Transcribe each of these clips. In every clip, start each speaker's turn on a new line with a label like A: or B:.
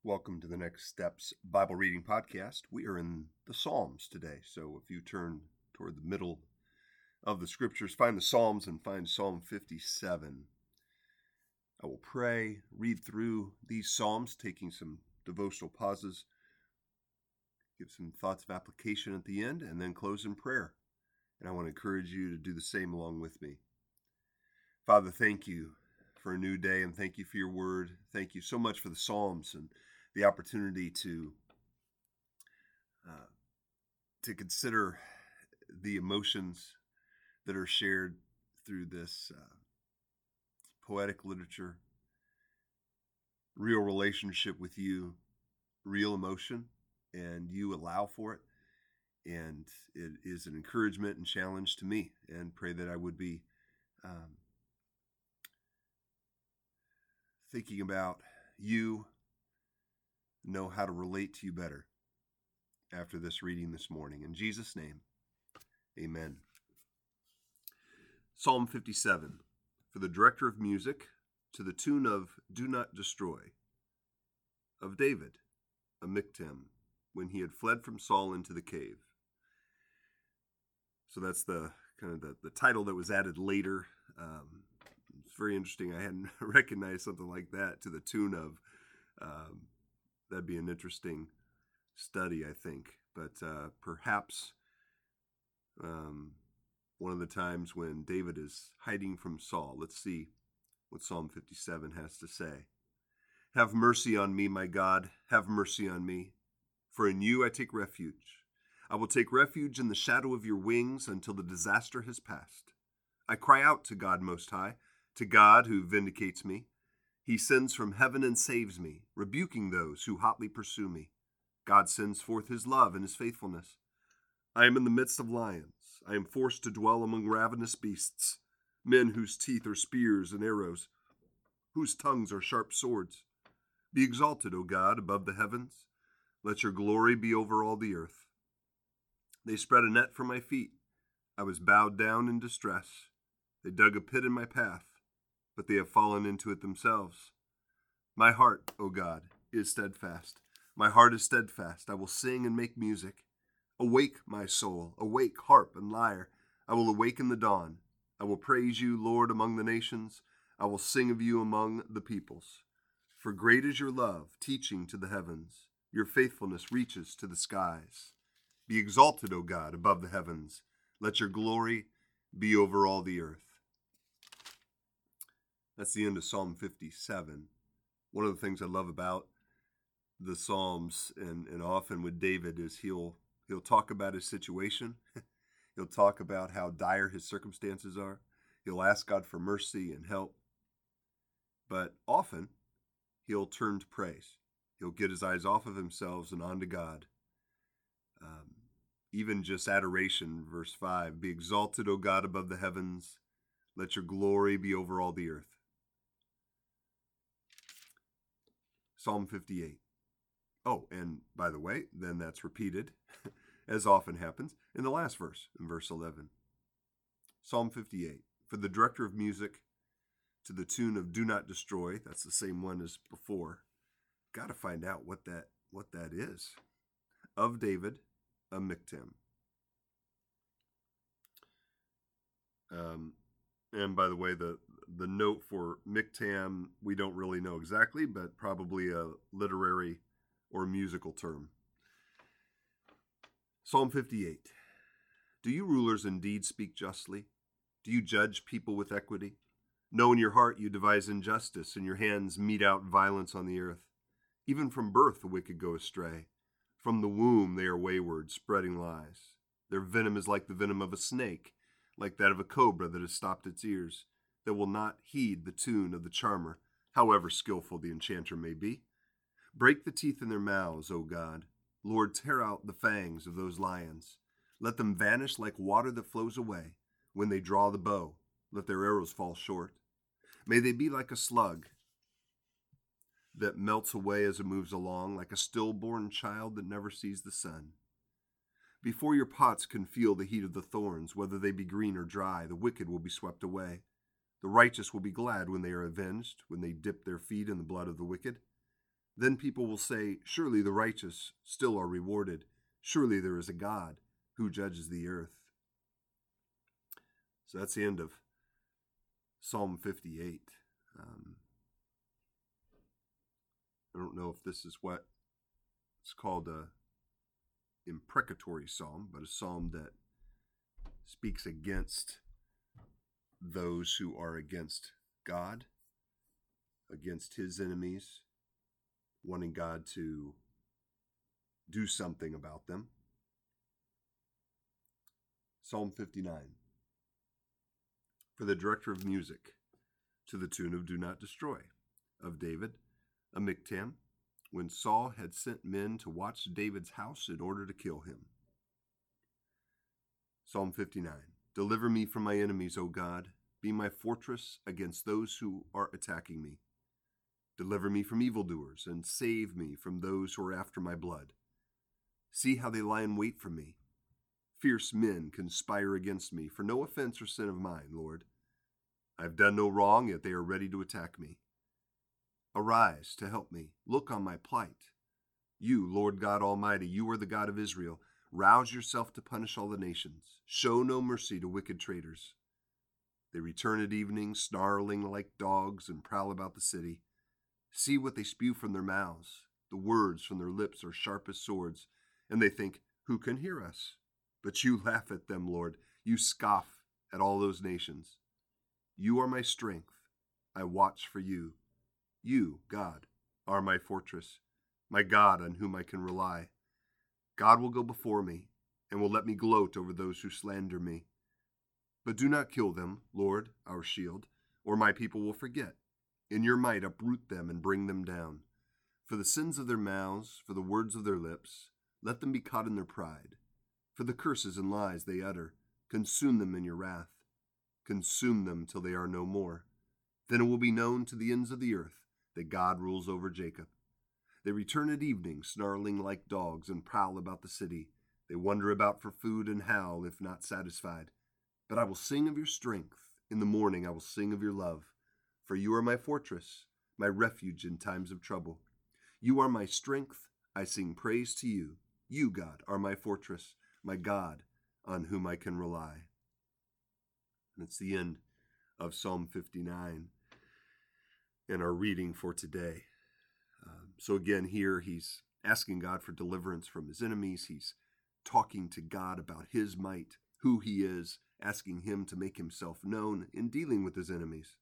A: Welcome to the Next Steps Bible Reading Podcast. We are in the Psalms today, so if you turn toward the middle of the Scriptures, find the Psalms and find Psalm 57. I will pray, read through these Psalms, taking some devotional pauses, give some thoughts of application at the end, and then close in prayer. And I want to encourage you to do the same along with me. Father, thank you for a new day, and thank you for your word. Thank you so much for the Psalms and the opportunity to consider the emotions that are shared through this poetic literature, real relationship with you, real emotion, and you allow for it. And it is an encouragement and challenge to me, and pray that I would be thinking about you, know how to relate to you better after this reading this morning. In Jesus' name, amen. Psalm 57, for the director of music, to the tune of Do Not Destroy, of David, a miktam, when he had fled from Saul into the cave. So that's the title that was added later. It's very interesting. I hadn't recognized something like that, to the tune of. That'd be an interesting study, I think. But perhaps one of the times when David is hiding from Saul. Let's see what Psalm 57 has to say. Have mercy on me, my God. Have mercy on me. For in you I take refuge. I will take refuge in the shadow of your wings until the disaster has passed. I cry out to God Most High, to God who vindicates me. He sends from heaven and saves me, rebuking those who hotly pursue me. God sends forth his love and his faithfulness. I am in the midst of lions. I am forced to dwell among ravenous beasts, men whose teeth are spears and arrows, whose tongues are sharp swords. Be exalted, O God, above the heavens. Let your glory be over all the earth. They spread a net for my feet. I was bowed down in distress. They dug a pit in my path, but they have fallen into it themselves. My heart, O God, is steadfast. My heart is steadfast. I will sing and make music. Awake, my soul. Awake, harp and lyre. I will awaken the dawn. I will praise you, Lord, among the nations. I will sing of you among the peoples. For great is your love, teaching to the heavens. Your faithfulness reaches to the skies. Be exalted, O God, above the heavens. Let your glory be over all the earth. That's the end of Psalm 57. One of the things I love about the Psalms and often with David is he'll talk about his situation. He'll talk about how dire his circumstances are. He'll ask God for mercy and help. But often he'll turn to praise. He'll get his eyes off of himself and onto God. Even just adoration, verse 5, be exalted, O God, above the heavens. Let your glory be over all the earth. Psalm 58. Oh, and by the way, then that's repeated, as often happens, in the last verse, in verse 11. Psalm 58. For the director of music, to the tune of Do Not Destroy. That's the same one as before. Got to find out what that is. Of David, a miktam. And by the way, the note for miktam, we don't really know exactly, but probably a literary or musical term. Psalm 58. Do you rulers indeed speak justly? Do you judge people with equity? No, in your heart you devise injustice, and your hands mete out violence on the earth. Even from birth the wicked go astray. From the womb they are wayward, spreading lies. Their venom is like the venom of a snake, like that of a cobra that has stopped its ears, that will not heed the tune of the charmer, however skillful the enchanter may be. Break the teeth in their mouths, O God. Lord, tear out the fangs of those lions. Let them vanish like water that flows away. When they draw the bow, let their arrows fall short. May they be like a slug that melts away as it moves along, like a stillborn child that never sees the sun. Before your pots can feel the heat of the thorns, whether they be green or dry, the wicked will be swept away. The righteous will be glad when they are avenged, when they dip their feet in the blood of the wicked. Then people will say, surely the righteous still are rewarded. Surely there is a God who judges the earth. So that's the end of Psalm 58. I don't know if this is what it's called a imprecatory psalm, but a psalm that speaks against those who are against God, against his enemies, wanting God to do something about them. Psalm 59. For the director of music, to the tune of Do Not Destroy, of David, a miktam, when Saul had sent men to watch David's house in order to kill him. Psalm 59. Deliver me from my enemies, O God. Be my fortress against those who are attacking me. Deliver me from evildoers, and save me from those who are after my blood. See how they lie in wait for me. Fierce men conspire against me, for no offense or sin of mine, Lord. I have done no wrong, yet they are ready to attack me. Arise to help me. Look on my plight. You, Lord God Almighty, you are the God of Israel. Rouse yourself to punish all the nations. Show no mercy to wicked traitors. They return at evening, snarling like dogs, and prowl about the city. See what they spew from their mouths. The words from their lips are sharp as swords, and they think, who can hear us? But you laugh at them, Lord. You scoff at all those nations. You are my strength. I watch for you. You, God, are my fortress, my God on whom I can rely. God will go before me and will let me gloat over those who slander me. But do not kill them, Lord, our shield, or my people will forget. In your might uproot them and bring them down. For the sins of their mouths, for the words of their lips, let them be caught in their pride. For the curses and lies they utter, consume them in your wrath. Consume them till they are no more. Then it will be known to the ends of the earth that God rules over Jacob. They return at evening, snarling like dogs, and prowl about the city. They wander about for food and howl, if not satisfied. But I will sing of your strength. In the morning I will sing of your love. For you are my fortress, my refuge in times of trouble. You are my strength. I sing praise to you. You, God, are my fortress, my God, on whom I can rely. And it's the end of Psalm 59 and our reading for today. So again, here he's asking God for deliverance from his enemies. He's talking to God about his might, who he is, asking him to make himself known in dealing with his enemies.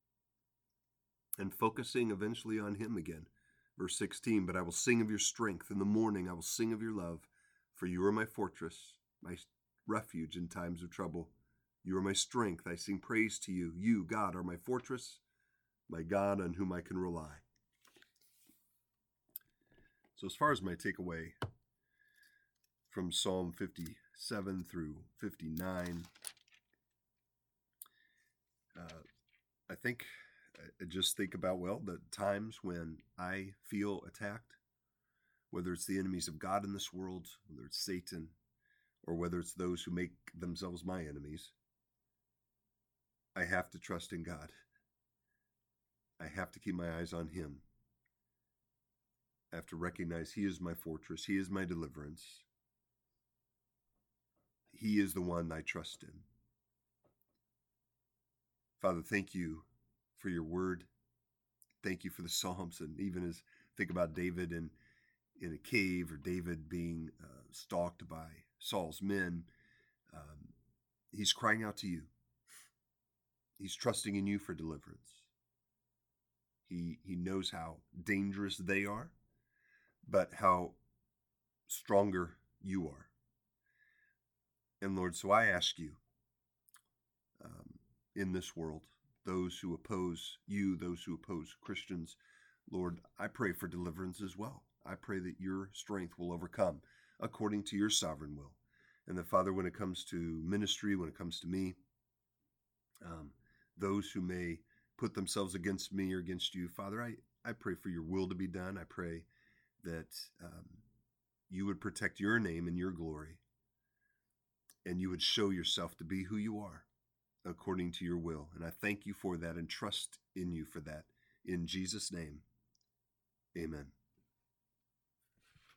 A: And focusing eventually on him again. Verse 16, but I will sing of your strength. In the morning I will sing of your love. For you are my fortress, my refuge in times of trouble. You are my strength. I sing praise to you. You, God, are my fortress, my God on whom I can rely. So as far as my takeaway from Psalm 57 through 59, I just think about, the times when I feel attacked, whether it's the enemies of God in this world, whether it's Satan, or whether it's those who make themselves my enemies, I have to trust in God. I have to keep my eyes on him. I have to recognize he is my fortress. He is my deliverance. He is the one I trust in. Father, thank you for your word. Thank you for the Psalms. And even as I think about David in a cave, or David being stalked by Saul's men, he's crying out to you. He's trusting in you for deliverance. He knows how dangerous they are, but how stronger you are. And Lord, so I ask you, in this world, those who oppose you, those who oppose Christians, Lord, I pray for deliverance as well. I pray that your strength will overcome according to your sovereign will. And that, Father, when it comes to ministry, when it comes to me, those who may put themselves against me or against you, Father, I pray for your will to be done. I pray that you would protect your name and your glory, and you would show yourself to be who you are according to your will. And I thank you for that and trust in you for that. In Jesus' name, amen.